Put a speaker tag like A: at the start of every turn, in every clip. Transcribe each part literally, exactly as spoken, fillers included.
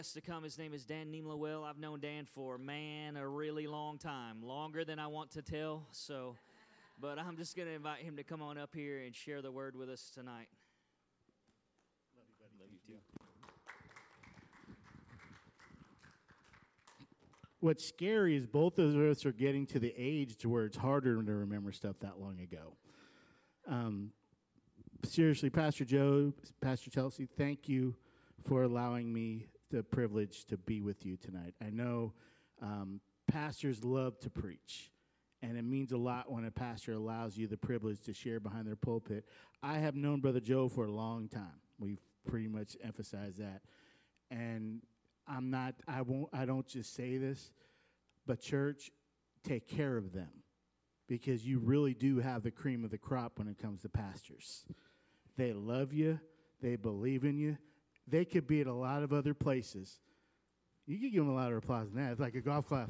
A: To come. His name is Dan Niemlewell. I've known Dan for, man, a really long time, longer than I want to tell. So, but I'm just going to invite him to come on up here and share the word with us tonight.
B: Love you, buddy.
A: Love you too.
B: What's scary is both of us are getting to the age to where it's harder to remember stuff that long ago. Um, seriously, Pastor Joe, Pastor Chelsea, thank you for allowing me the privilege to be with you tonight. I know um, pastors love to preach, and it means a lot when a pastor allows you the privilege to share behind their pulpit. I have known Brother Joe for a long time. We've pretty much emphasized that. And I'm not, I won't, I don't just say this, but church, take care of them, because you really do have the cream of the crop when it comes to pastors. They love you. They believe in you. They could be at a lot of other places. You could give them a louder applause than that. It's like a golf clap.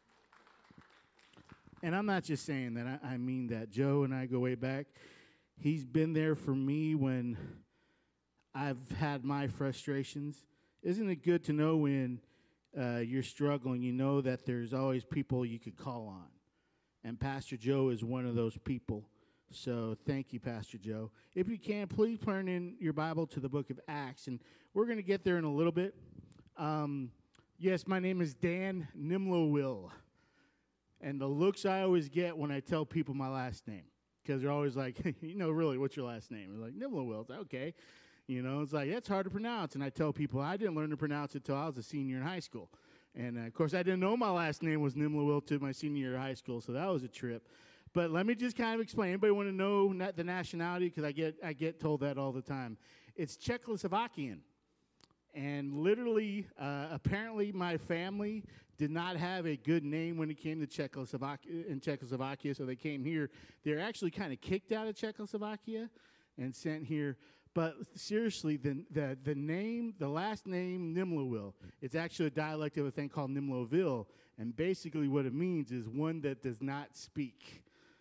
B: And I'm not just saying that. I, I mean that. Joe and I go way back. He's been there for me when I've had my frustrations. Isn't it good to know when uh, you're struggling, you know that there's always people you could call on? And Pastor Joe is one of those people. So thank you, Pastor Joe. If you can, please turn in your Bible to the book of Acts, and we're going to get there in a little bit. Um, yes, my name is Dan Niemlewell, and the looks I always get when I tell people my last name, because they're always like, you know, really, what's your last name? They're like, Niemlewell. It's like, okay. You know, it's like, that's hard to pronounce, and I tell people I didn't learn to pronounce it until I was a senior in high school. And, uh, of course, I didn't know my last name was Niemlewell to my senior year of high school, so that was a trip. But let me just kind of explain. Anybody want to know not the nationality? Because I get I get told that all the time. It's Czechoslovakian. And literally, uh, apparently, my family did not have a good name when it came to Czechoslovakia, in Czechoslovakia, so they came here. They're actually kind of kicked out of Czechoslovakia and sent here. But seriously, the, the, the name, the last name, Niemlewell, it's actually a dialect of a thing called Niemlowville. And basically what it means is one that does not speak.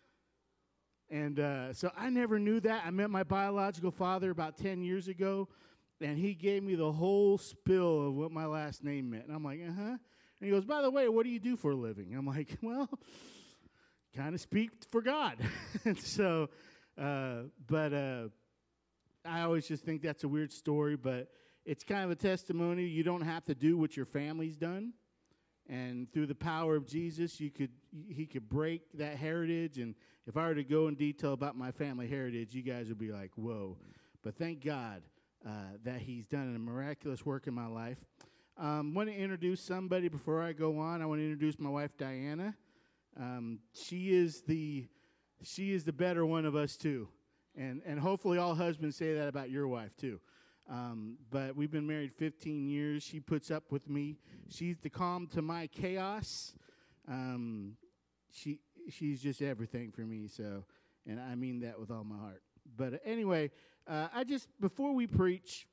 B: And uh, so I never knew that. I met my biological father about ten years ago, and he gave me the whole spill of what my last name meant. And I'm like, uh-huh. And he goes, by the way, what do you do for a living? I'm like, well, kind of speak for God. And so, uh, but uh, I always just think that's a weird story, but it's kind of a testimony. You don't have to do what your family's done. And through the power of Jesus, you could he could break that heritage. And if I were to go in detail about my family heritage, you guys would be like, whoa. But thank God uh, that he's done a miraculous work in my life. I um, want to introduce somebody before I go on. I want to introduce my wife, Diana. Um, she is the she is the better one of us, too. And, and hopefully all husbands say that about your wife, too. Um, but we've been married fifteen years. She puts up with me. She's the calm to my chaos. Um, she she's just everything for me. So, and I mean that with all my heart. But uh, anyway, uh, I just before we preach,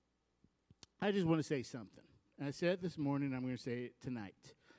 B: I just want to say something. I said it this morning. I'm going to say it tonight.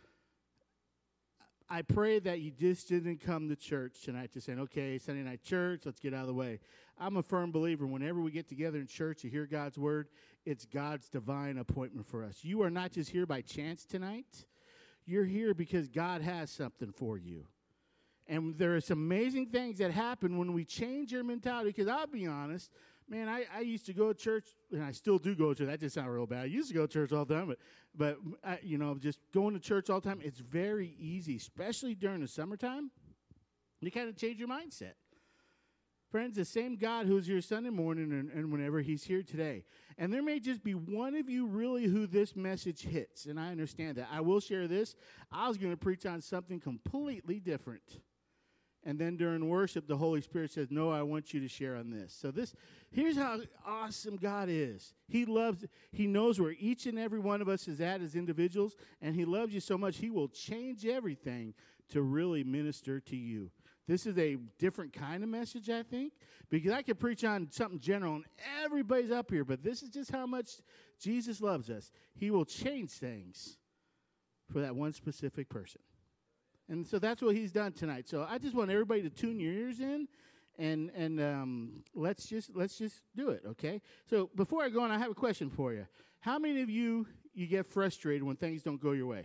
B: I pray that you just didn't come to church tonight just saying, okay, Sunday night church, let's get out of the way. I'm a firm believer whenever we get together in church to hear God's word, it's God's divine appointment for us. You are not just here by chance tonight. You're here because God has something for you. And there are some amazing things that happen when we change your mentality, because I'll be honest, man, I, I used to go to church, and I still do go to church. That just sounds real bad. I used to go to church all the time, but, but I, you know, just going to church all the time, it's very easy, especially during the summertime. You kind of change your mindset. Friends, the same God who's here Sunday morning and, and whenever he's here today. And there may just be one of you really who this message hits, and I understand that. I will share this. I was going to preach on something completely different. And then during worship, the Holy Spirit says, no, I want you to share on this. So this, here's how awesome God is. He loves, he knows where each and every one of us is at as individuals, and he loves you so much, he will change everything to really minister to you. This is a different kind of message, I think, because I could preach on something general, and everybody's up here, but this is just how much Jesus loves us. He will change things for that one specific person. And so that's what he's done tonight. So I just want everybody to tune your ears in, and and um, let's just let's just do it, okay? So before I go on, I have a question for you. How many of you you get frustrated when things don't go your way?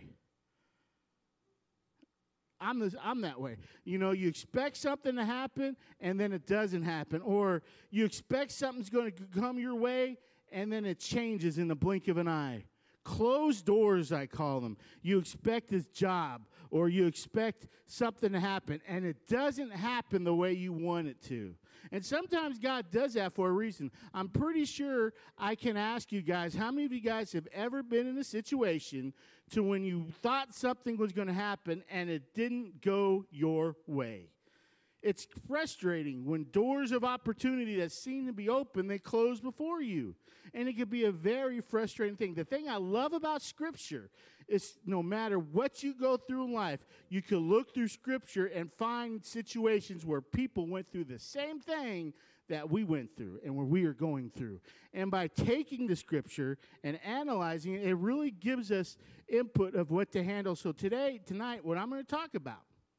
B: I'm this, I'm that way. You know, you expect something to happen, and then it doesn't happen. Or you expect something's going to come your way, and then it changes in the blink of an eye. Closed doors, I call them. You expect this job, or you expect something to happen, and it doesn't happen the way you want it to. And sometimes God does that for a reason. I'm pretty sure I can ask you guys, how many of you guys have ever been in a situation to when you thought something was going to happen and it didn't go your way? It's frustrating when doors of opportunity that seem to be open, they close before you. And it can be a very frustrating thing. The thing I love about Scripture is no matter what you go through in life, you can look through Scripture and find situations where people went through the same thing that we went through and where we are going through. And by taking the Scripture and analyzing it, it really gives us input of what to handle. So today, tonight, what I'm going to talk about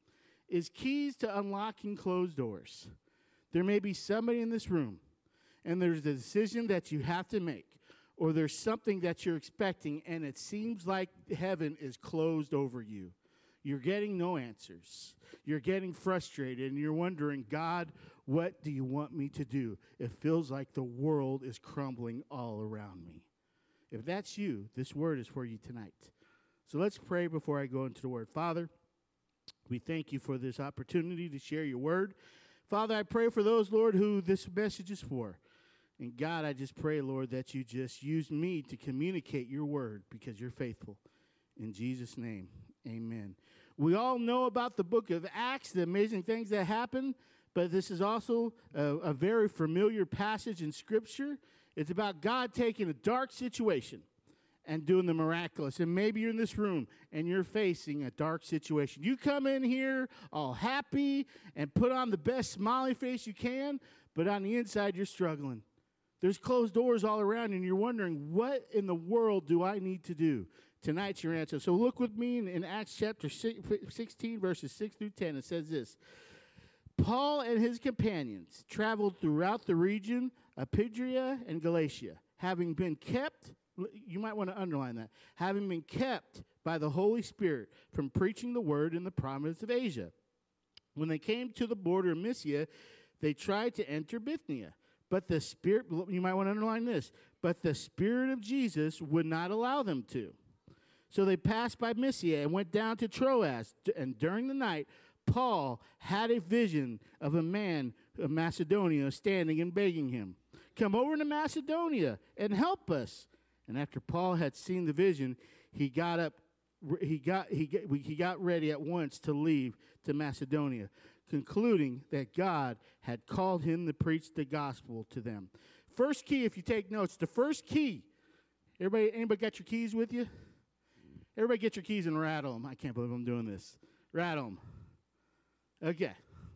B: is keys to unlocking closed doors. There may be somebody in this room, and there's a decision that you have to make, or there's something that you're expecting, and it seems like heaven is closed over you. You're getting no answers. You're getting frustrated, and you're wondering, God, what do you want me to do? It feels like the world is crumbling all around me. If that's you, this word is for you tonight. So let's pray before I go into the word. Father, we thank you for this opportunity to share your word. Father, I pray for those, Lord, who this message is for. And God, I just pray, Lord, that you just use me to communicate your word because you're faithful. In Jesus' name, amen. We all know about the book of Acts, the amazing things that happen, but this is also a, a very familiar passage in Scripture. It's about God taking a dark situation and doing the miraculous. And maybe you're in this room and you're facing a dark situation. You come in here all happy and put on the best smiley face you can, but on the inside you're struggling. There's closed doors all around you, and you're wondering, what in the world do I need to do? Tonight's your answer. So look with me in, in Acts chapter sixteen, verses six through ten. It says this: Paul and his companions traveled throughout the region of Phrygia and Galatia, having been kept, you might want to underline that, having been kept by the Holy Spirit from preaching the word in the province of Asia. When they came to the border of Mysia, they tried to enter Bithynia. But the Spirit, you might want to underline this, but the Spirit of Jesus would not allow them to. So they passed by Mysia and went down to Troas. And during the night, Paul had a vision of a man of Macedonia standing and begging him, "Come over to Macedonia and help us." And after Paul had seen the vision, he got up, he got he got, he got ready at once to leave to Macedonia, concluding that God had called him to preach the gospel to them. First key, if you take notes, the first key. Everybody, anybody got your keys with you? Everybody get your keys and rattle them. I can't believe I'm doing this. Rattle them. Okay.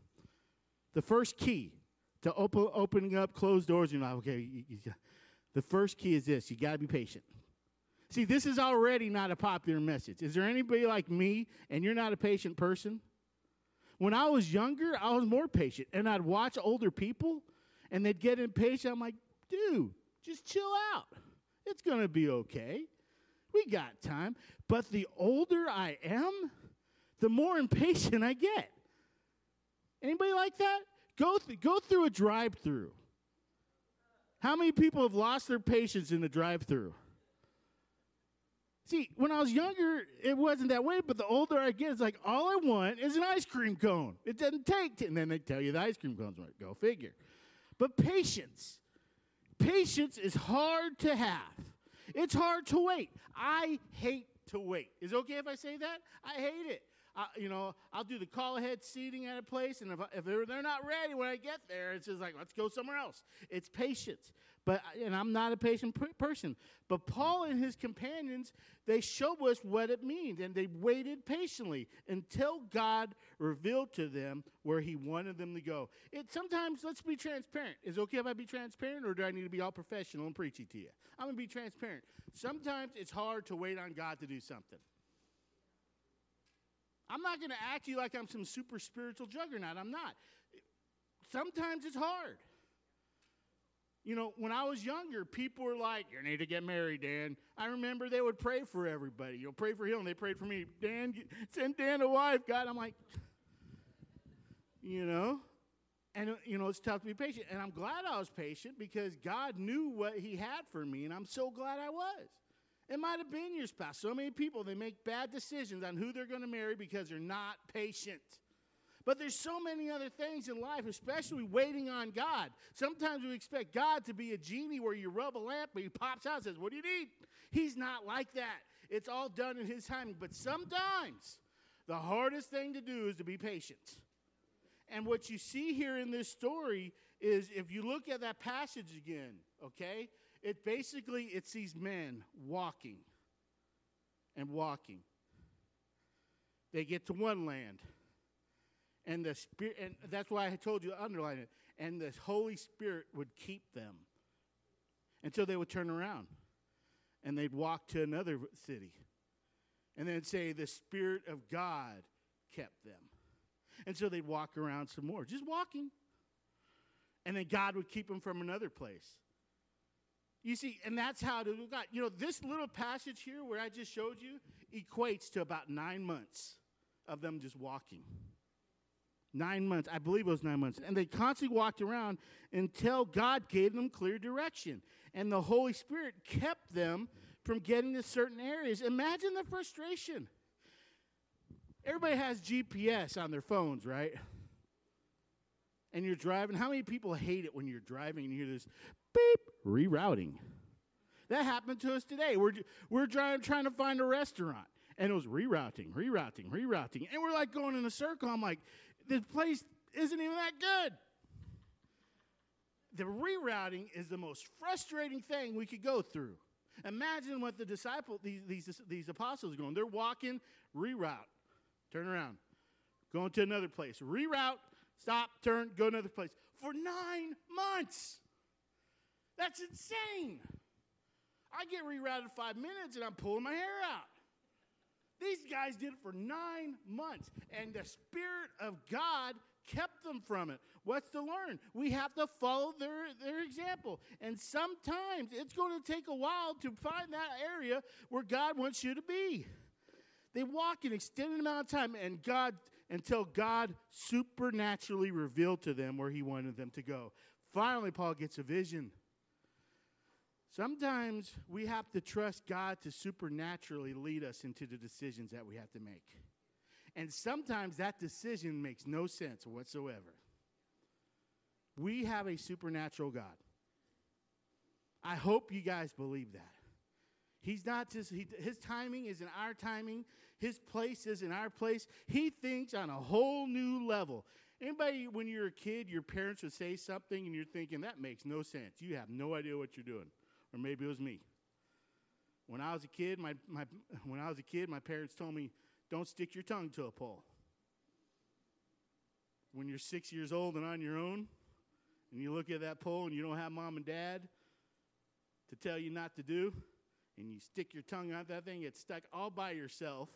B: The first key to open, opening up closed doors, you're not, okay, you, you, the first key is this: you got to be patient. See, this is already not a popular message. Is there anybody like me and you're not a patient person? When I was younger, I was more patient, and I'd watch older people, and they'd get impatient. I'm like, dude, just chill out. It's going to be okay. We got time. But the older I am, the more impatient I get. Anybody like that? Go, th- go through a drive-through. How many people have lost their patience in the drive-through? See, when I was younger, it wasn't that way, but the older I get, it's like, all I want is an ice cream cone. It doesn't take, t- and then they tell you the ice cream cone's right. Go figure. But patience. Patience is hard to have. It's hard to wait. I hate to wait. Is it okay if I say that? I hate it. I, you know, I'll do the call-ahead seating at a place, and if, I, if they're, they're not ready when I get there, it's just like, let's go somewhere else. It's patience. But, and I'm not a patient per- person. But Paul and his companions, they show us what it means, and they waited patiently until God revealed to them where he wanted them to go. It sometimes, let's be transparent. Is it okay if I be transparent, or do I need to be all professional and preachy to you? I'm going to be transparent. Sometimes it's hard to wait on God to do something. I'm not going to act to you like I'm some super spiritual juggernaut. I'm not. Sometimes it's hard. You know, when I was younger, people were like, you need to get married, Dan. I remember they would pray for everybody. You know, pray for him. They prayed for me. Dan, send Dan a wife, God. I'm like, you know, and, you know, it's tough to be patient. And I'm glad I was patient because God knew what he had for me, and I'm so glad I was. It might have been your spouse. So many people, they make bad decisions on who they're going to marry because they're not patient. But there's so many other things in life, especially waiting on God. Sometimes we expect God to be a genie where you rub a lamp and he pops out and says, what do you need? He's not like that. It's all done in his timing. But sometimes the hardest thing to do is to be patient. And what you see here in this story is if you look at that passage again, okay, it basically, it's these men walking and walking. They get to one land. And the Spirit, and that's why I told you to underline it. And the Holy Spirit would keep them until they would turn around, and they'd walk to another city, and then say the Spirit of God kept them, and so they'd walk around some more, just walking, and then God would keep them from another place. You see, and that's how to do God. You know, this little passage here where I just showed you equates to about nine months of them just walking. Nine months. I believe it was nine months. And they constantly walked around until God gave them clear direction. And the Holy Spirit kept them from getting to certain areas. Imagine the frustration. Everybody has G P S on their phones, right? And you're driving. How many people hate it when you're driving and you hear this beep, rerouting? That happened to us today. We're, we're driving, trying to find a restaurant. And it was rerouting, rerouting, rerouting. And we're like going in a circle. I'm like, this place isn't even that good. The rerouting is the most frustrating thing we could go through. Imagine what the disciples, these, these, these apostles are going. They're walking, reroute, turn around, going to another place, reroute, stop, turn, go to another place. For nine months. That's insane. I get rerouted five minutes and I'm pulling my hair out. These guys did it for nine months, and the Spirit of God kept them from it. What's to learn? We have to follow their, their example. And sometimes it's going to take a while to find that area where God wants you to be. They walk an extended amount of time, and God, until God supernaturally revealed to them where he wanted them to go. Finally, Paul gets a vision. Sometimes we have to trust God to supernaturally lead us into the decisions that we have to make. And sometimes that decision makes no sense whatsoever. We have a supernatural God. I hope you guys believe that. He's not just, he, his timing isn't our timing. His place isn't our place. He thinks on a whole new level. Anybody, when you're a kid, your parents would say something and you're thinking, that makes no sense. You have no idea what you're doing. Or maybe it was me. When I was a kid, my, my when I was a kid, my parents told me, don't stick your tongue to a pole. When you're six years old and on your own, and you look at that pole and you don't have mom and dad to tell you not to do, and you stick your tongue out that thing, it's stuck all by yourself.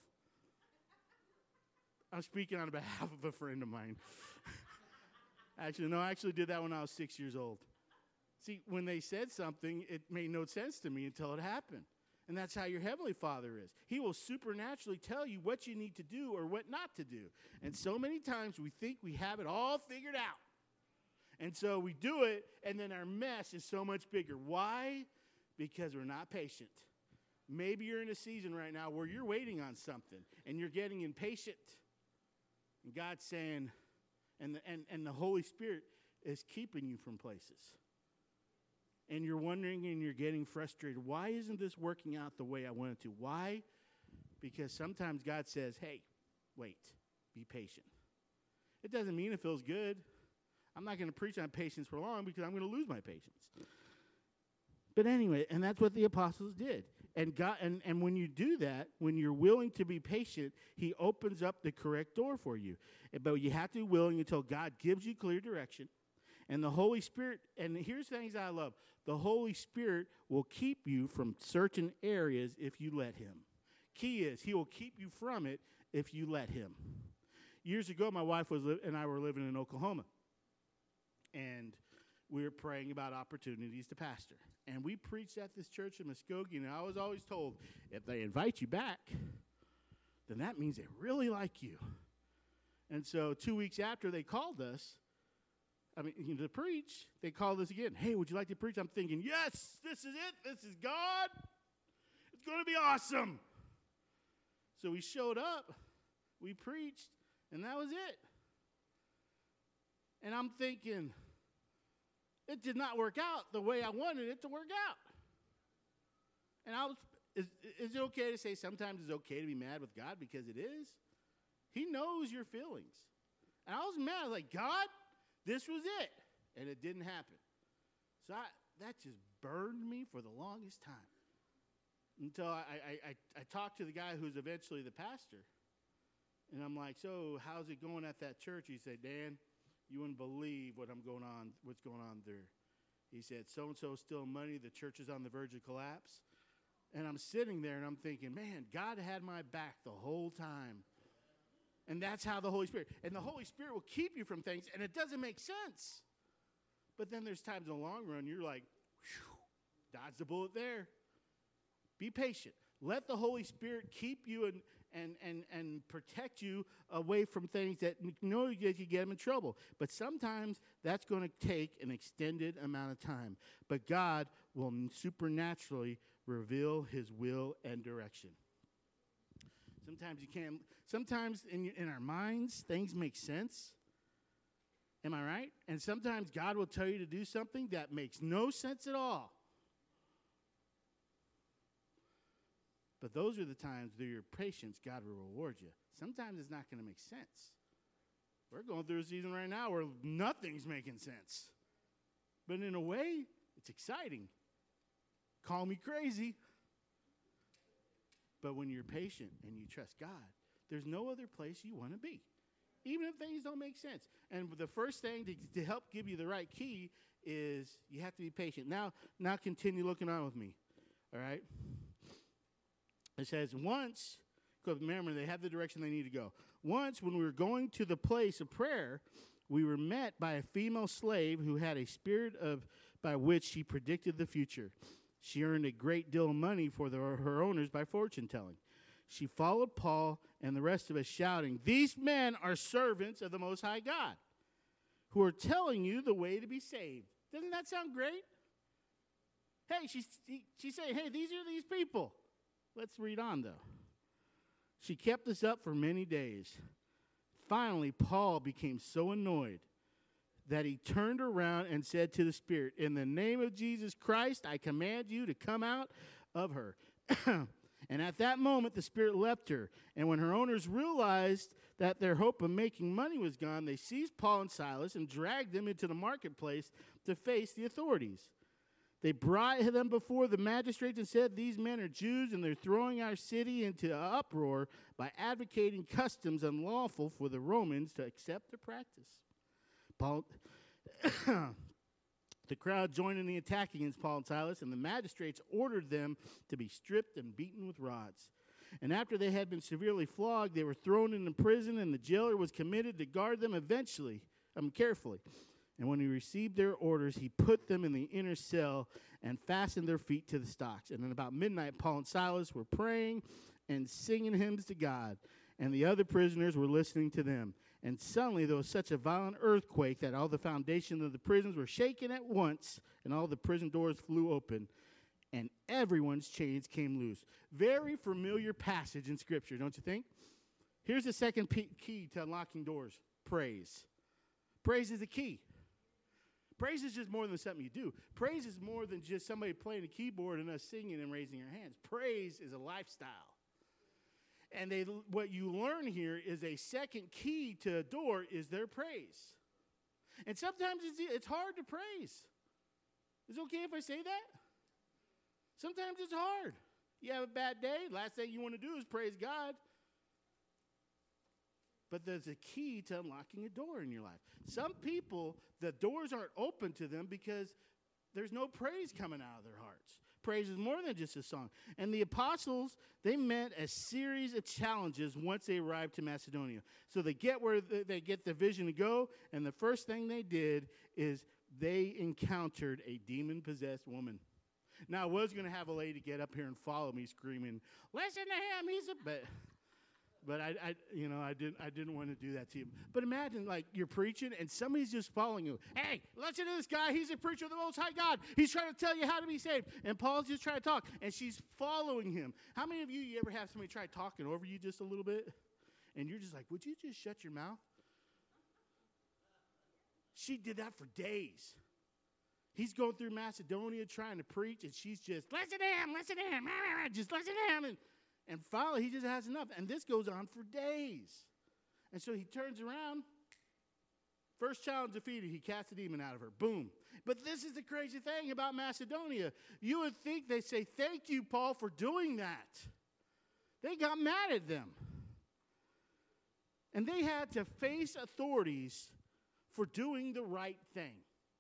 B: I'm speaking on behalf of a friend of mine. Actually, no, I actually did that when I was six years old. See, when they said something, it made no sense to me until it happened. And that's how your Heavenly Father is. He will supernaturally tell you what you need to do or what not to do. And so many times we think we have it all figured out. And so we do it, and then our mess is so much bigger. Why? Because we're not patient. Maybe you're in a season right now where you're waiting on something, and you're getting impatient. And God's saying, and the, and, and the Holy Spirit is keeping you from places. And you're wondering and you're getting frustrated. Why isn't this working out the way I want it to? Why? Because sometimes God says, hey, wait, be patient. It doesn't mean it feels good. I'm not going to preach on patience for long because I'm going to lose my patience. But anyway, and that's what the apostles did. And God, and, and when you do that, when you're willing to be patient, he opens up the correct door for you. But you have to be willing until God gives you clear direction. And the Holy Spirit, and here's things I love. The Holy Spirit will keep you from certain areas if you let him. Key is, he will keep you from it if you let him. Years ago, my wife was li- and I were living in Oklahoma. And we were praying about opportunities to pastor. And we preached at this church in Muskogee, and I was always told, if they invite you back, then that means they really like you. And so two weeks after they called us, I mean, you know, to preach, they called us again. Hey, would you like to preach? I'm thinking, yes, this is it. This is God. It's going to be awesome. So we showed up, we preached, and that was it. And I'm thinking, it did not work out the way I wanted it to work out. And I was, is, is it okay to say sometimes it's okay to be mad with God? Because it is. He knows your feelings. And I was mad. I was like, God, this was it. And it didn't happen. So I, that just burned me for the longest time. Until I, I, I, I talked to the guy who's eventually the pastor. And I'm like, so how's it going at that church? He said, Dan, you wouldn't believe what I'm going on, what's going on there. He said, so-and-so still money. The church is on the verge of collapse. And I'm sitting there and I'm thinking, man, God had my back the whole time. And that's how the Holy Spirit, and the Holy Spirit will keep you from things, and it doesn't make sense. But then there's times in the long run, you're like, whew, dodge the bullet there. Be patient. Let the Holy Spirit keep you and and and and protect you away from things that you know you get them in trouble. But sometimes that's going to take an extended amount of time. But God will supernaturally reveal his will and direction. Sometimes you can't. Sometimes in in our minds, things make sense. Am I right? And sometimes God will tell you to do something that makes no sense at all. But those are the times through your patience, God will reward you. Sometimes it's not going to make sense. We're going through a season right now where nothing's making sense. But in a way, it's exciting. Call me crazy. But when you're patient and you trust God, there's no other place you want to be, even if things don't make sense. And the first thing to, to help give you the right key is you have to be patient. Now, now continue looking on with me, all right? It says, once, because remember, they have the direction they need to go. Once, when we were going to the place of prayer, we were met by a female slave who had a spirit of by which she predicted the future. She earned a great deal of money for the, her owners by fortune telling. She followed Paul and the rest of us shouting, "These men are servants of the Most High God, who are telling you the way to be saved." Doesn't that sound great? Hey, she's, she's saying, hey, these are these people. Let's read on, though. She kept this up for many days. Finally, Paul became so annoyed that he turned around and said to the spirit, "In the name of Jesus Christ, I command you to come out of her." And at that moment, the spirit left her. And when her owners realized that their hope of making money was gone, they seized Paul and Silas and dragged them into the marketplace to face the authorities. They brought them before the magistrates and said, "These men are Jews, and they're throwing our city into uproar by advocating customs unlawful for the Romans to accept their practice." Paul, the crowd joined in the attack against Paul and Silas, and the magistrates ordered them to be stripped and beaten with rods. And after they had been severely flogged, they were thrown into prison, and the jailer was committed to guard them eventually, um, carefully. And when he received their orders, he put them in the inner cell and fastened their feet to the stocks. And then about midnight, Paul and Silas were praying and singing hymns to God, and the other prisoners were listening to them. And suddenly there was such a violent earthquake that all the foundations of the prisons were shaken at once, and all the prison doors flew open, and everyone's chains came loose. Very familiar passage in Scripture, don't you think? Here's the second p- key to unlocking doors: praise. Praise is the key. Praise is just more than something you do. Praise is more than just somebody playing a keyboard and us singing and raising our hands. Praise is a lifestyle. And they, what you learn here is a second key to a door is their praise. And sometimes it's, it's hard to praise. Is it okay if I say that? Sometimes it's hard. You have a bad day, last thing you want to do is praise God. But there's a key to unlocking a door in your life. Some people, the doors aren't open to them because there's no praise coming out of their hearts. Praise is more than just a song. And the apostles, they met a series of challenges once they arrived to Macedonia. So they get where they get the vision to go, and the first thing they did is they encountered a demon-possessed woman. Now, I was going to have a lady get up here and follow me screaming, listen to him, he's a... But, but I, I, you know, I didn't, I didn't want to do that to you. But imagine, like, you're preaching and somebody's just following you. Hey, listen to this guy. He's a preacher of the Most High God. He's trying to tell you how to be saved. And Paul's just trying to talk, and she's following him. How many of you, you ever have somebody try talking over you just a little bit? And you're just like, would you just shut your mouth? She did that for days. He's going through Macedonia trying to preach, and she's just, listen to him, listen to him, just listen to him. And, and finally, he just has enough. And this goes on for days. And so he turns around. First challenge defeated. He casts a demon out of her. Boom. But this is the crazy thing about Macedonia. You would think they say, thank you, Paul, for doing that. They got mad at them. And they had to face authorities for doing the right thing.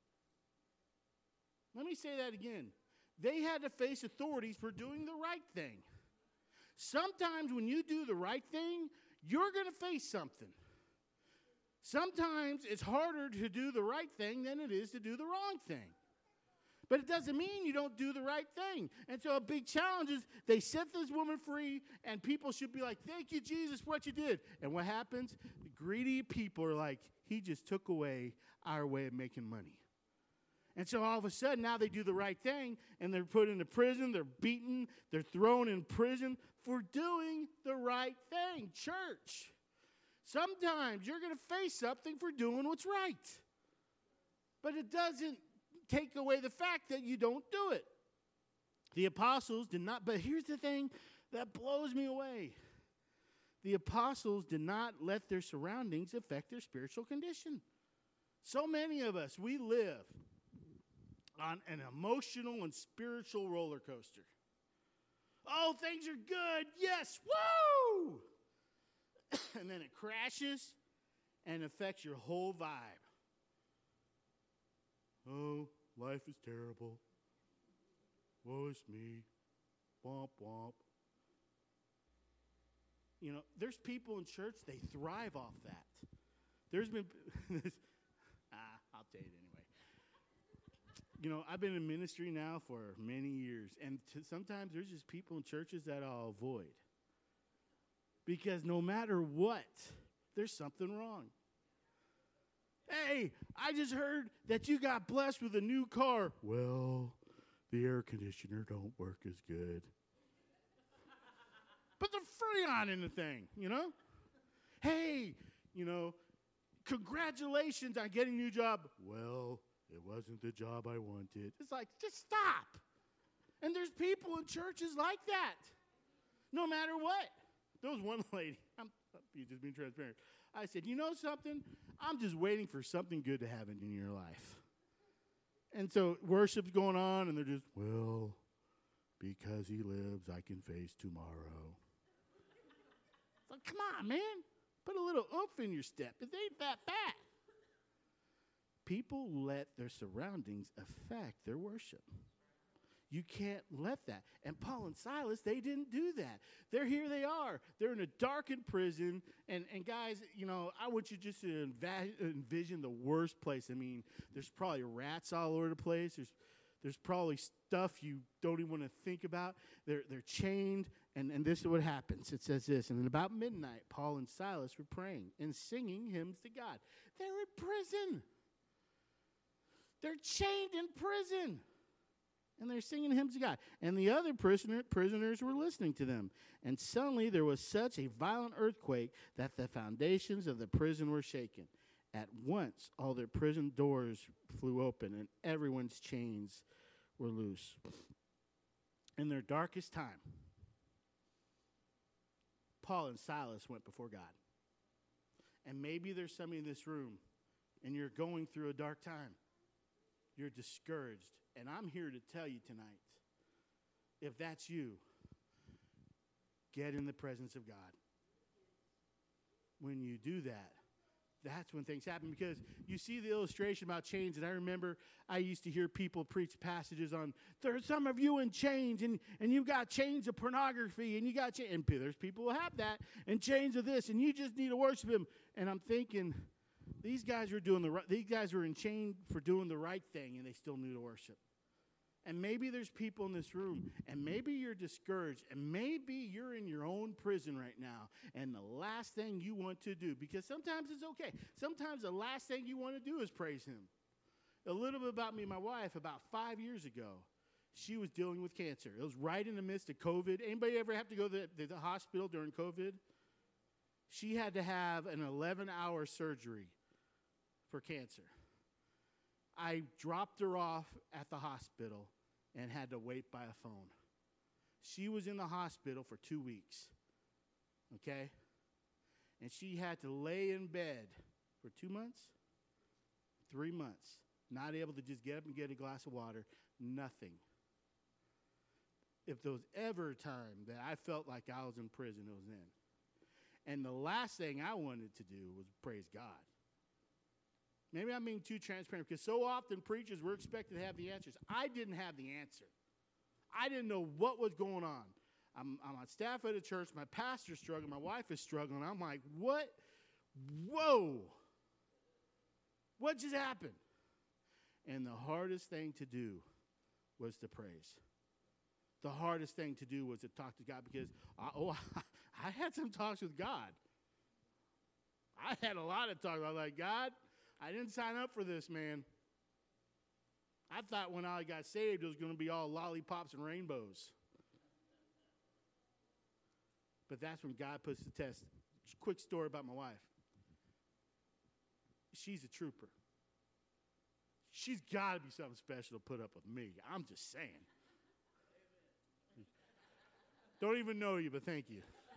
B: Let me say that again. They had to face authorities for doing the right thing. Sometimes when you do the right thing, you're going to face something. Sometimes it's harder to do the right thing than it is to do the wrong thing. But it doesn't mean you don't do the right thing. And so a big challenge is they set this woman free, and people should be like, thank you, Jesus, for what you did. And what happens? The greedy people are like, he just took away our way of making money. And so all of a sudden, now they do the right thing, and they're put into prison, they're beaten, they're thrown in prison for doing the right thing. Church, sometimes you're going to face something for doing what's right. But it doesn't take away the fact that you don't do it. The apostles did not, but here's the thing that blows me away. The apostles did not let their surroundings affect their spiritual condition. So many of us, we live on an emotional and spiritual roller coaster. Oh, things are good. Yes, woo! And then it crashes and affects your whole vibe. Oh, life is terrible. Woe is me. Womp, womp. You know, there's people in church, they thrive off that. There's been, ah, I'll tell you it anyway. You know, I've been in ministry now for many years, and t- sometimes there's just people in churches that I'll avoid. Because no matter what, there's something wrong. Hey, I just heard that you got blessed with a new car. Well, the air conditioner don't work as good. Put the Freon in the thing, you know? Hey, you know, congratulations on getting a new job. Well, it wasn't the job I wanted. It's like, just stop. And there's people in churches like that. No matter what. There was one lady, I'm you just being transparent. I said, you know something? I'm just waiting for something good to happen in your life. And so worship's going on, and they're just, well, because he lives, I can face tomorrow. It's like, come on, man. Put a little oomph in your step. It ain't that bad. People let their surroundings affect their worship. You can't let that. And Paul and Silas, they didn't do that. They're here, they are. They're in a darkened prison. And, and guys, you know, I want you just to env- envision the worst place. I mean, there's probably rats all over the place. There's there's probably stuff you don't even want to think about. They're, they're chained. And, and this is what happens. It says this. And about midnight, Paul and Silas were praying and singing hymns to God. They're in prison. They're chained in prison. And they're singing hymns to God. And the other prisoner, prisoners were listening to them. And suddenly there was such a violent earthquake that the foundations of the prison were shaken. At once all their prison doors flew open and everyone's chains were loose. In their darkest time, Paul and Silas went before God. And maybe there's somebody in this room and you're going through a dark time. You're discouraged. And I'm here to tell you tonight, if that's you, get in the presence of God. When you do that, that's when things happen. Because you see the illustration about chains, and I remember I used to hear people preach passages on, there's some of you in chains, and, and you've got chains of pornography, and you got chains, and there's people who have that, and chains of this, and you just need to worship him. And I'm thinking, These guys were doing the right, these guys were in chain for doing the right thing, and they still knew to worship. And maybe there's people in this room, and maybe you're discouraged, and maybe you're in your own prison right now, and the last thing you want to do, because sometimes it's okay. Sometimes the last thing you want to do is praise him. A little bit about me and my wife, about five years ago, she was dealing with cancer. It was right in the midst of COVID. Anybody ever have to go to the, the hospital during COVID? She had to have an eleven-hour surgery for cancer. I dropped her off at the hospital and had to wait by a phone. She was in the hospital for two weeks, okay? And she had to lay in bed for two months, three months, not able to just get up and get a glass of water, nothing. If there was ever a time that I felt like I was in prison, it was then. And the last thing I wanted to do was praise God. Maybe I'm being too transparent, because so often preachers, we're expected to have the answers. I didn't have the answer. I didn't know what was going on. I'm, I'm on staff at a church. My pastor's struggling. My wife is struggling. I'm like, what? Whoa. What just happened? And the hardest thing to do was to praise. The hardest thing to do was to talk to God, because I, oh, I had some talks with God. I had a lot of talks. I was like, God, I didn't sign up for this, man. I thought when I got saved, it was going to be all lollipops and rainbows. But that's when God puts the test. Quick story about my wife. She's a trooper. She's got to be something special to put up with me. I'm just saying. Don't even know you, but thank you.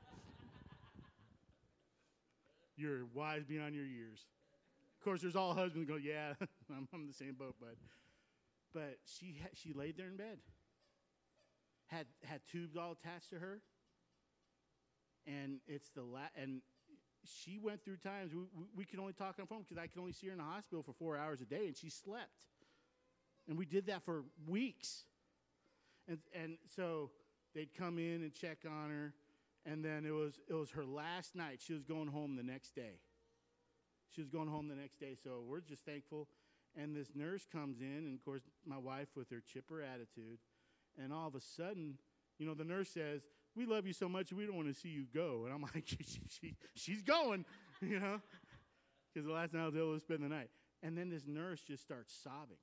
B: You're wise beyond your years. Of course, there's all husbands go, yeah, I'm in the same boat, bud. But she ha- she laid there in bed, had had tubes all attached to her, and it's the la- and she went through times we, we, we could only talk on the phone because I could only see her in the hospital for four hours a day, and she slept, and we did that for weeks, and and so they'd come in and check on her, and then it was it was her last night. She was going home the next day. She was going home the next day, so we're just thankful. And this nurse comes in, and, of course, my wife with her chipper attitude, and all of a sudden, you know, the nurse says, we love you so much, we don't want to see you go. And I'm like, she, she, she's going, you know, because the last night I was able to spend the night. And then this nurse just starts sobbing,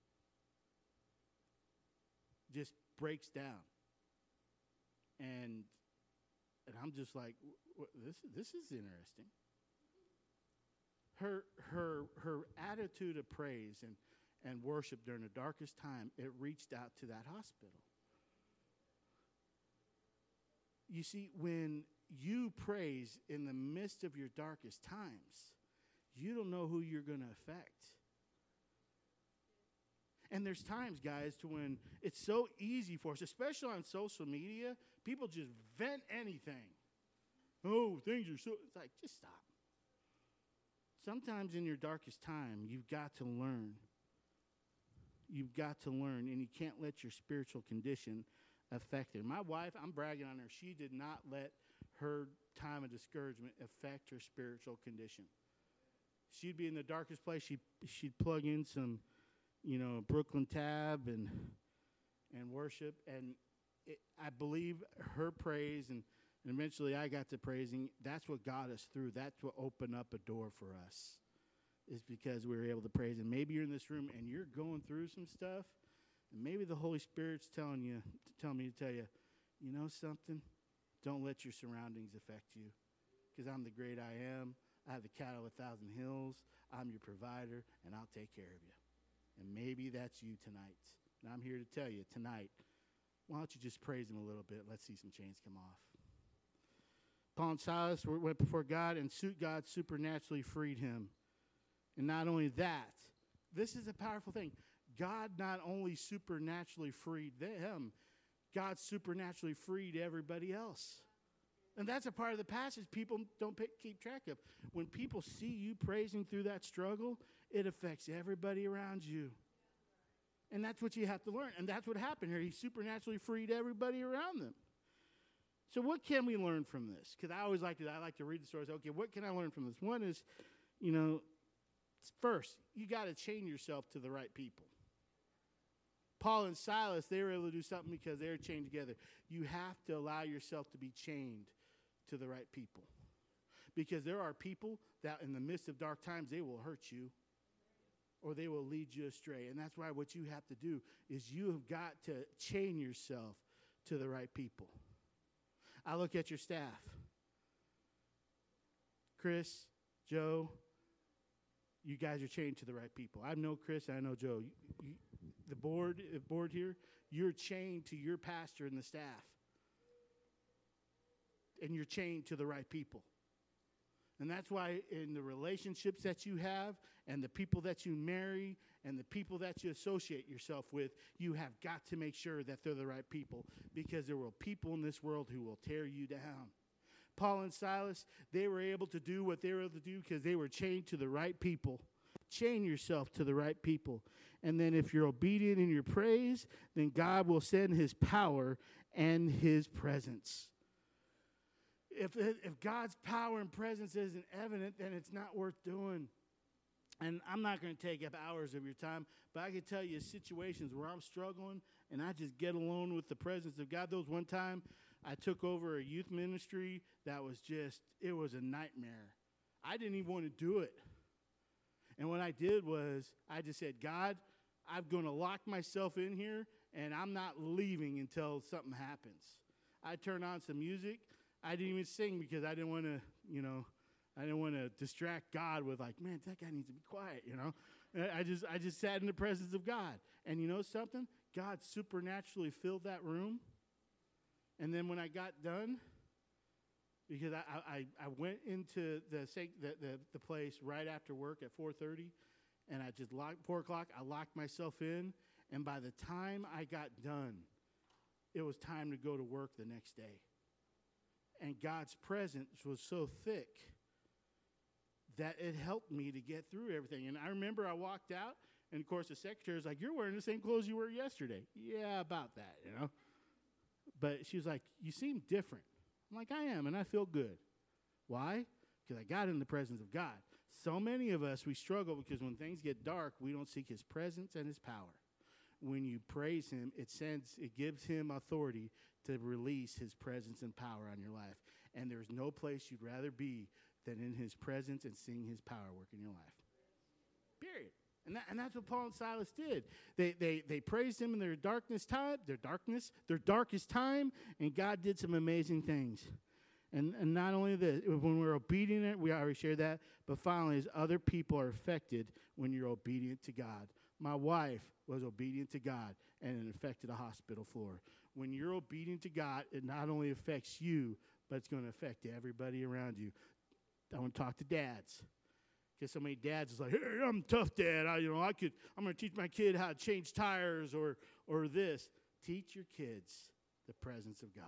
B: just breaks down. And and I'm just like, this, this is interesting. Her her her attitude of praise and, and worship during the darkest time, it reached out to that hospital. You see, when you praise in the midst of your darkest times, you don't know who you're going to affect. And there's times, guys, to when it's so easy for us, especially on social media, people just vent anything. Oh, things are so, it's like, just stop. Sometimes in your darkest time, you've got to learn. You've got to learn, and you can't let your spiritual condition affect it. My wife, I'm bragging on her, she did not let her time of discouragement affect her spiritual condition. She'd be in the darkest place. She'd, she'd plug in some, you know, Brooklyn Tab and and worship, and it, I believe her praise and And eventually I got to praising. That's what got us through. That's what opened up a door for us, is because we were able to praise. And maybe you're in this room and you're going through some stuff, and maybe the Holy Spirit's telling you, telling me to tell you, you know something? Don't let your surroundings affect you, because I'm the great I am. I have the cattle of a thousand hills. I'm your provider, and I'll take care of you. And maybe that's you tonight. And I'm here to tell you tonight, why don't you just praise him a little bit? Let's see some chains come off. Paul and Silas went before God, and God supernaturally freed him. And not only that, this is a powerful thing. God not only supernaturally freed them, God supernaturally freed everybody else. And that's a part of the passage people don't pick, keep track of. When people see you praising through that struggle, it affects everybody around you. And that's what you have to learn. And that's what happened here. He supernaturally freed everybody around them. So what can we learn from this? Because I always like to, I like to read the stories. Okay, what can I learn from this? One is, you know, first, you got to chain yourself to the right people. Paul and Silas, they were able to do something because they were chained together. You have to allow yourself to be chained to the right people. Because there are people that in the midst of dark times, they will hurt you or they will lead you astray. And that's why what you have to do is you have got to chain yourself to the right people. I look at your staff. Chris, Joe, you guys are chained to the right people. I know Chris, I know Joe. You, you, the board, the board here, you're chained to your pastor and the staff. And you're chained to the right people. And that's why in the relationships that you have and the people that you marry and the people that you associate yourself with, you have got to make sure that they're the right people, because there will people in this world who will tear you down. Paul and Silas, they were able to do what they were able to do because they were chained to the right people. Chain yourself to the right people. And then if you're obedient in your praise, then God will send his power and his presence. If, if God's power and presence isn't evident, then it's not worth doing. And I'm not going to take up hours of your time, but I can tell you situations where I'm struggling and I just get alone with the presence of God. There was one time I took over a youth ministry that was just, it was a nightmare. I didn't even want to do it. And what I did was I just said, God, I'm going to lock myself in here and I'm not leaving until something happens. I turned on some music. I didn't even sing because I didn't want to, you know, I didn't want to distract God with like, man, that guy needs to be quiet, you know. I just I just sat in the presence of God. And you know something? God supernaturally filled that room. And then when I got done, because I I, I went into the, the the the place right after work at four thirty, and I just locked, four o'clock, I locked myself in. And by the time I got done, it was time to go to work the next day. And God's presence was so thick that it helped me to get through everything. And I remember I walked out, and of course the secretary was like, "You're wearing the same clothes you wore yesterday." Yeah, about that, you know. But she was like, "You seem different." I'm like, "I am, and I feel good." Why? Because I got in the presence of God. So many of us, we struggle because when things get dark, we don't seek his presence and his power. When you praise him, it sends, it gives him authority to release his presence and power on your life. And there's no place you'd rather be than in his presence and seeing his power work in your life. Period. And that, and that's what Paul and Silas did. They they they praised him in their darkness time, their darkness, their darkest time, and God did some amazing things. And and not only this, when we're obedient, we already shared that, but finally, as other people are affected when you're obedient to God. My wife was obedient to God, and it affected a hospital floor. When you're obedient to God, it not only affects you, but it's going to affect everybody around you. I want to talk to dads, because so many dads is like, "Hey, I'm a tough dad. I, you know, I could. I'm going to teach my kid how to change tires or or this." Teach your kids the presence of God.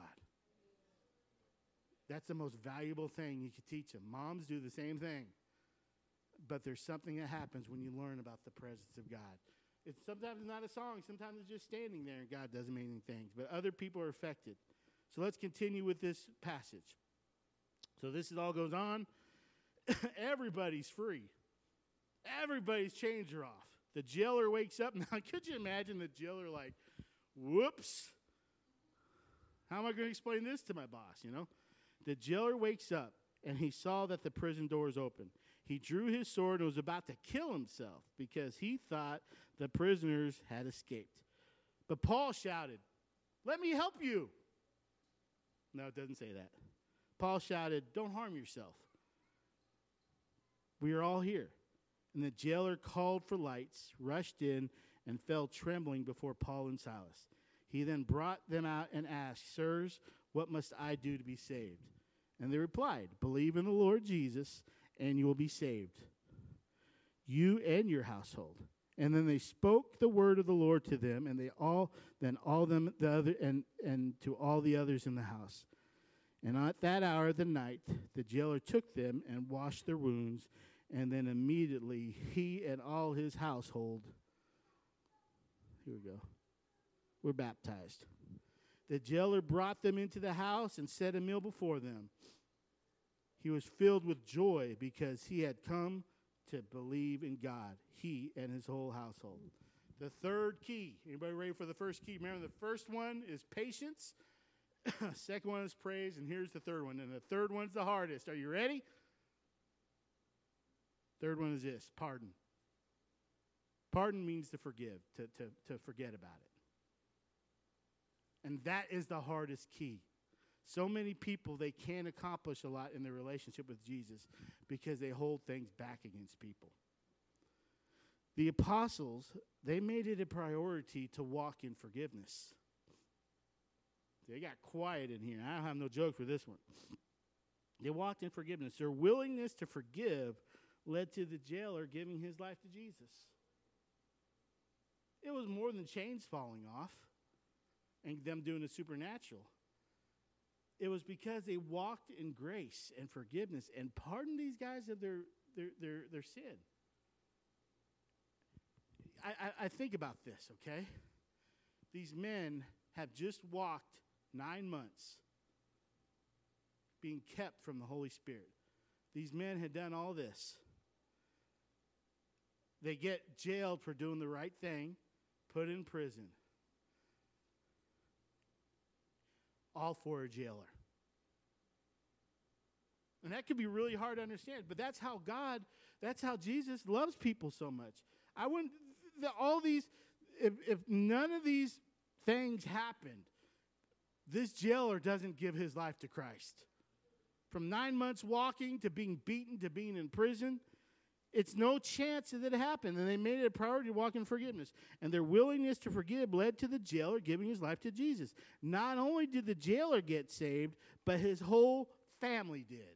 B: That's the most valuable thing you could teach them. Moms do the same thing. But there's something that happens when you learn about the presence of God. It's sometimes it's not a song. Sometimes it's just standing there and God does amazing things. But other people are affected. So let's continue with this passage. So this is all goes on. Everybody's free. Everybody's chains are off. The jailer wakes up. Now, could you imagine the jailer like, whoops. How am I going to explain this to my boss, you know? The jailer wakes up, and he saw that the prison door is open. He drew his sword and was about to kill himself because he thought the prisoners had escaped. But Paul shouted, "Let me help you." No, it doesn't say that. Paul shouted, "Don't harm yourself. We are all here." And the jailer called for lights, rushed in, and fell trembling before Paul and Silas. He then brought them out and asked, "Sirs, what must I do to be saved?" And they replied, "Believe in the Lord Jesus, and you will be saved, you and your household." And then they spoke the word of the Lord to them, and they all then all them the other and and to all the others in the house. And at that hour of the night, the jailer took them and washed their wounds, and then immediately he and all his household, here we go, were baptized. The jailer brought them into the house and set a meal before them. He was filled with joy because he had come to believe in God, he and his whole household. The third key. Anybody ready for the first key? Remember, the first one is patience. Second one is praise. And here's the third one. And the third one's the hardest. Are you ready? Third one is this, pardon. Pardon means to forgive, to, to, to forget about it. And that is the hardest key. So many people, they can't accomplish a lot in their relationship with Jesus because they hold things back against people. The apostles, they made it a priority to walk in forgiveness. They got quiet in here. I don't have no jokes for this one. They walked in forgiveness. Their willingness to forgive led to the jailer giving his life to Jesus. It was more than chains falling off and them doing the supernatural. It was because they walked in grace and forgiveness and pardoned these guys of their their their, their sin. I, I, I think about this, okay? These men have just walked nine months being kept from the Holy Spirit. These men had done all this. They get jailed for doing the right thing, put in prison. All for a jailer. And that could be really hard to understand, but that's how God, that's how Jesus loves people so much. I wouldn't, the, all these, if, if none of these things happened, this jailer doesn't give his life to Christ. From nine months walking to being beaten to being in prison, it's no chance that it happened. And they made it a priority to walk in forgiveness. And their willingness to forgive led to the jailer giving his life to Jesus. Not only did the jailer get saved, but his whole family did.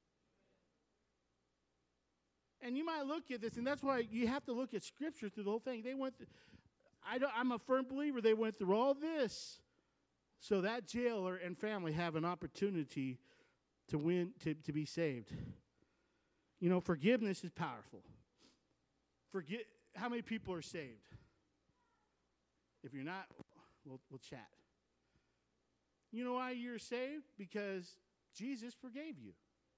B: And you might look at this, and that's why you have to look at Scripture through the whole thing. They went through, I don't, I'm a firm believer they went through all this so that jailer and family have an opportunity to win, to, to be saved. You know, forgiveness is powerful. Forget how many people are saved. If you're not, we'll, we'll chat. You know why you're saved? Because Jesus forgave you.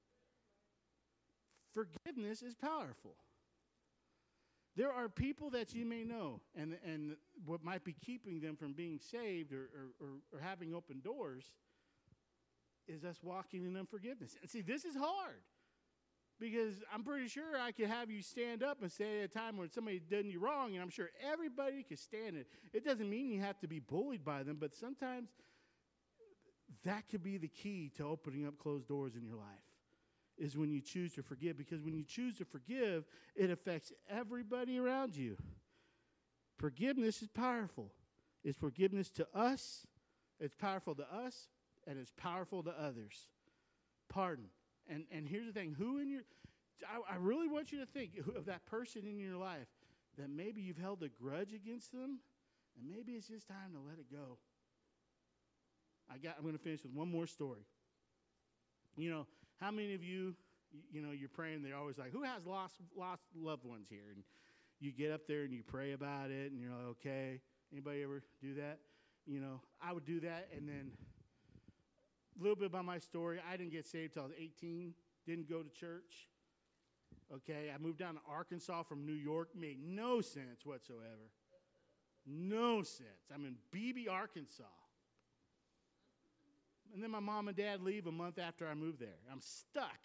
B: Forgiveness is powerful. There are people that you may know, and, and what might be keeping them from being saved or, or, or, or having open doors is us walking in unforgiveness. And see, this is hard. Because I'm pretty sure I could have you stand up and say at a time when somebody done you wrong, and I'm sure everybody could stand it. It doesn't mean you have to be bullied by them, but sometimes that could be the key to opening up closed doors in your life, is when you choose to forgive. Because when you choose to forgive, it affects everybody around you. Forgiveness is powerful. It's forgiveness to us, it's powerful to us, and it's powerful to others. Pardon. And and here's the thing, who in your, I, I really want you to think of that person in your life that maybe you've held a grudge against them, and maybe it's just time to let it go. I got, I'm going to finish with one more story. You know, how many of you, you, you know, you're praying, they're always like, who has lost lost loved ones here? And you get up there and you pray about it, and you're like, okay. Anybody ever do that? You know, I would do that, and then a little bit about my story. I didn't get saved till I was eighteen. Didn't go to church. Okay, I moved down to Arkansas from New York. Made no sense whatsoever. No sense. I'm in Beebe, Arkansas. And then my mom and dad leave a month after I moved there. I'm stuck.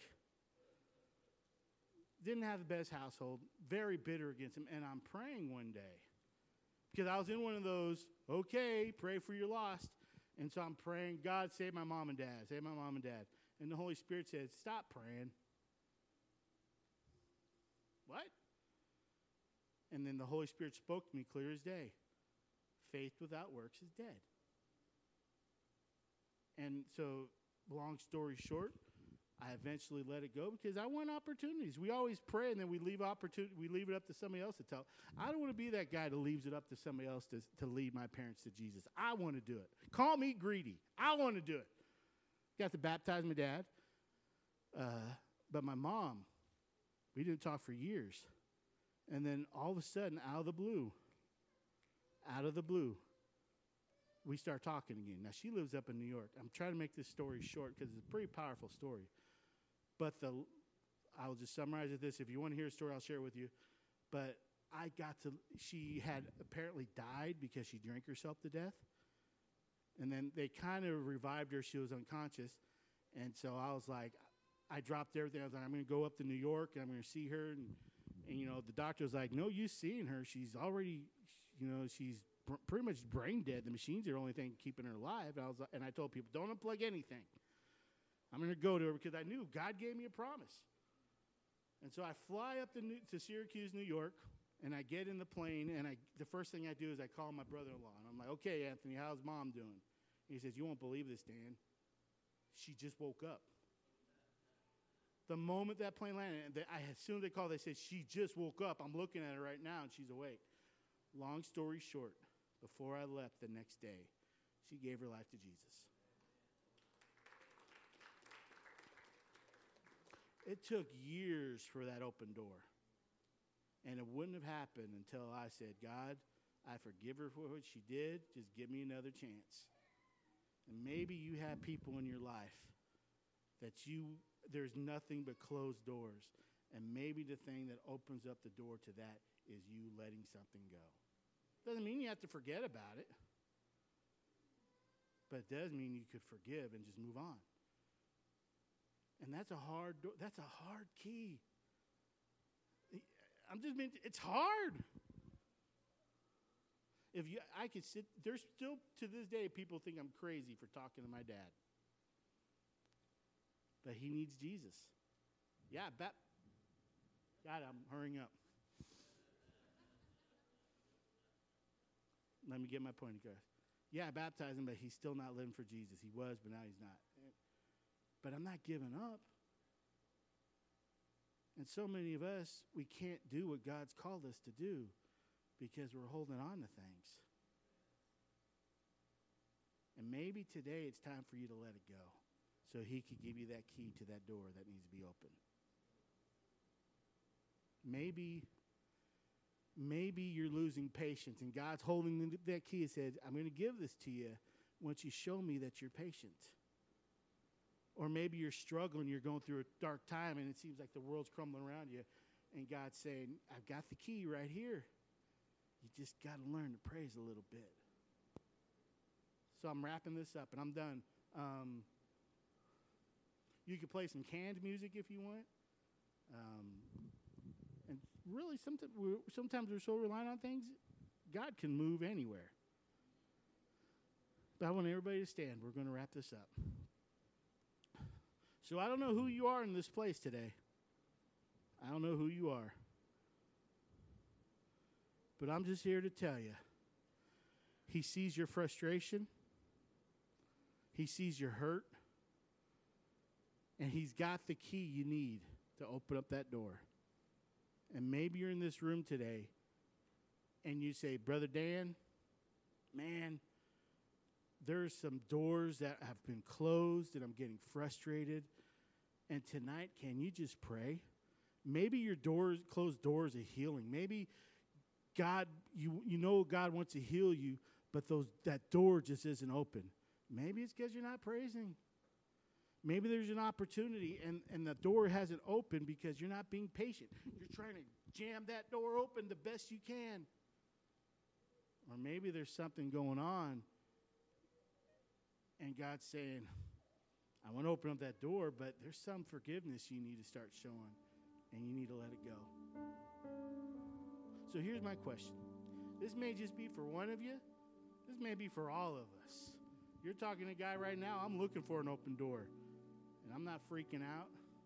B: Didn't have the best household. Very bitter against him. And I'm praying one day. Because I was in one of those, okay, pray for your lost. And so I'm praying, God, save my mom and dad. Save my mom and dad. And the Holy Spirit says, stop praying. What? And then the Holy Spirit spoke to me clear as day. Faith without works is dead. And so, long story short, I eventually let it go because I want opportunities. We always pray and then we leave opportunity. We leave it up to somebody else to tell. I don't want to be that guy that leaves it up to somebody else to, to lead my parents to Jesus. I want to do it. Call me greedy. I want to do it. Got to baptize my dad. Uh, but my mom, we didn't talk for years. And then all of a sudden, out of the blue, out of the blue, we start talking again. Now, she lives up in New York. I'm trying to make this story short because it's a pretty powerful story. But the I'll just summarize it this. If you want to hear a story, I'll share it with you. But I got to, she had apparently died because she drank herself to death. And then they kind of revived her. She was unconscious. And so I was like, I dropped everything. I was like, I'm going to go up to New York, and I'm going to see her. And, and, you know, the doctor was like, no use seeing her. She's already, you know, she's pr- pretty much brain dead. The machines are the only thing keeping her alive. And I was like, and I told people, don't unplug anything. I'm going to go to her because I knew God gave me a promise. And so I fly up to, New, to Syracuse, New York, and I get in the plane, and I, the first thing I do is I call my brother-in-law. And I'm like, okay, Anthony, how's Mom doing? He says, you won't believe this, Dan. She just woke up. The moment that plane landed, they, I, as soon as they called, they said, she just woke up. I'm looking at her right now, and she's awake. Long story short, before I left the next day, she gave her life to Jesus. It took years for that open door. And it wouldn't have happened until I said, God, I forgive her for what she did. Just give me another chance. And maybe you have people in your life that you, there's nothing but closed doors. And maybe the thing that opens up the door to that is you letting something go. Doesn't mean you have to forget about it. But it does mean you could forgive and just move on. And that's a hard door. That's a hard key. I'm just being, it's hard. If you, I could sit, there's still, to this day, people think I'm crazy for talking to my dad. But he needs Jesus. Yeah, bap, God, I'm hurrying up. Let me get my point across. Yeah, I baptized him, but he's still not living for Jesus. He was, but now he's not. But I'm not giving up. And so many of us, we can't do what God's called us to do because we're holding on to things. And maybe today it's time for you to let it go so he could give you that key to that door that needs to be open. Maybe, maybe you're losing patience and God's holding that key and said, I'm going to give this to you once you show me that you're patient. Or maybe you're struggling, you're going through a dark time, and it seems like the world's crumbling around you, and God's saying, I've got the key right here. You just got to learn to praise a little bit. So I'm wrapping this up, and I'm done. Um, you can play some canned music if you want. Um, and really, sometimes we're, sometimes we're so reliant on things, God can move anywhere. But I want everybody to stand. We're going to wrap this up. So I don't know who you are in this place today. I don't know who you are. But I'm just here to tell you, he sees your frustration. He sees your hurt. And he's got the key you need to open up that door. And maybe you're in this room today and you say, Brother Dan, man, there's some doors that have been closed and I'm getting frustrated. And tonight, can you just pray? Maybe your doors, closed doors of healing. Maybe God, you you know God wants to heal you, but those that door just isn't open. Maybe it's because you're not praising. Maybe there's an opportunity and, and the door hasn't opened because you're not being patient. You're trying to jam that door open the best you can. Or maybe there's something going on and God's saying, I want to open up that door, but there's some forgiveness you need to start showing, and you need to let it go. So here's my question. This may just be for one of you. This may be for all of us. You're talking to a guy right now, I'm looking for an open door, and I'm not freaking out.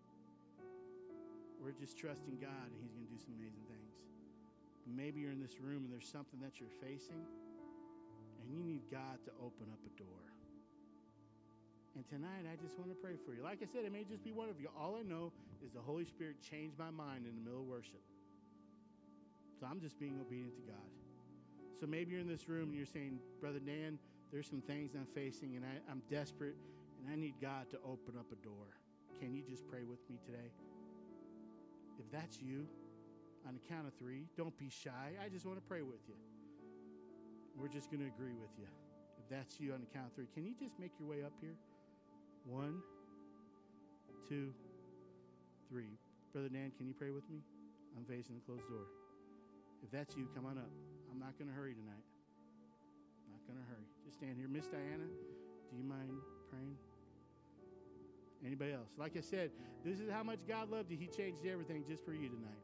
B: We're just trusting God, and he's going to do some amazing things. Maybe you're in this room, and there's something that you're facing, and you need God to open up a door. And tonight, I just want to pray for you. Like I said, it may just be one of you. All I know is the Holy Spirit changed my mind in the middle of worship. So I'm just being obedient to God. So maybe you're in this room and you're saying, Brother Dan, there's some things I'm facing, and I, I'm desperate, and I need God to open up a door. Can you just pray with me today? If that's you, on the count of three, don't be shy. I just want to pray with you. We're just going to agree with you. If that's you on the count of three, can you just make your way up here? One, two, three. Brother Dan, can you pray with me? I'm facing the closed door. If that's you, come on up. I'm not going to hurry tonight. Not going to hurry. Just stand here. Miss Diana, do you mind praying? Anybody else? Like I said, this is how much God loved you. He changed everything just for you tonight.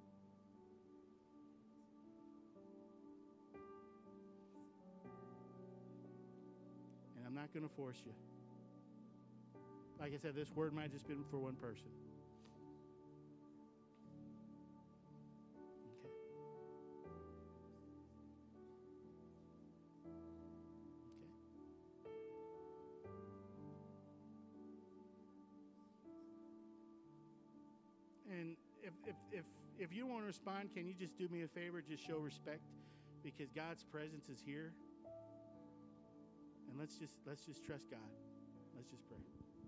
B: And I'm not going to force you. Like I said, this word might have just been for one person. And if, if, if, if you want to respond, can you just do me a favor? Just show respect, because God's presence is here. And let's just let's just trust God. Let's just pray.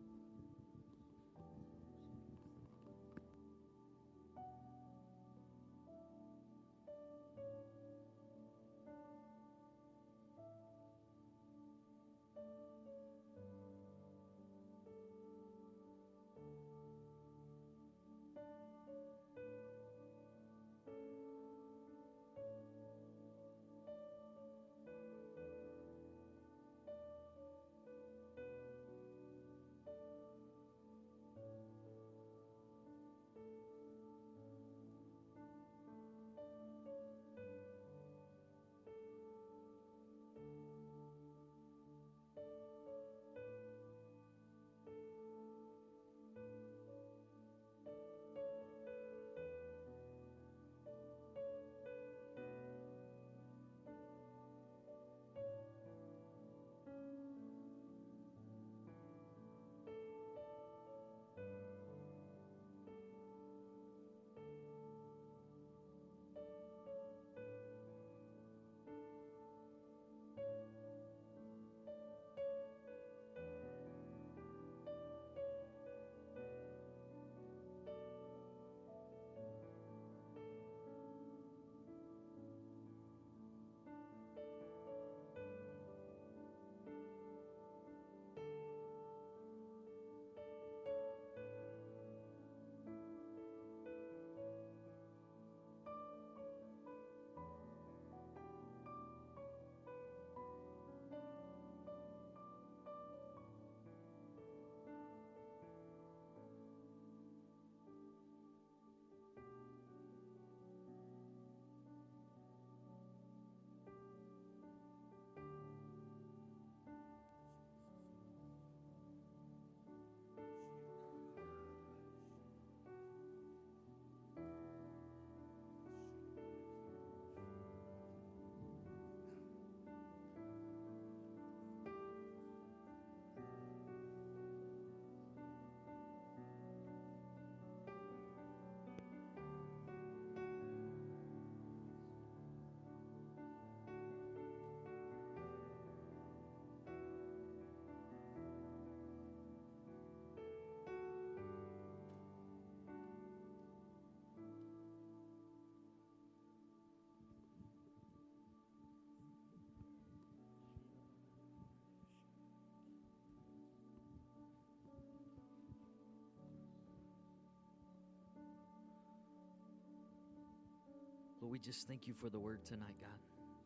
A: Lord, we just thank you for the word tonight, God.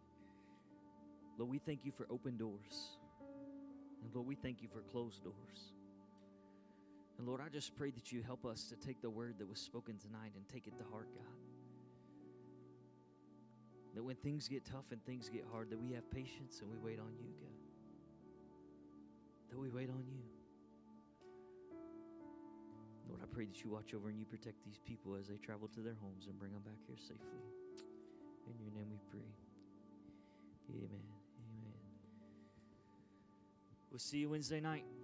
A: Lord, we thank you for open doors. And Lord, we thank you for closed doors. And Lord, I just pray that you help us to take the word that was spoken tonight and take it to heart, God. That when things get tough and things get hard, that we have patience and we wait on you, God. That we wait on you. Lord, I pray that you watch over and you protect these people as they travel to their homes and bring them back here safely. In your name we pray. Amen. Amen. We'll see you Wednesday night.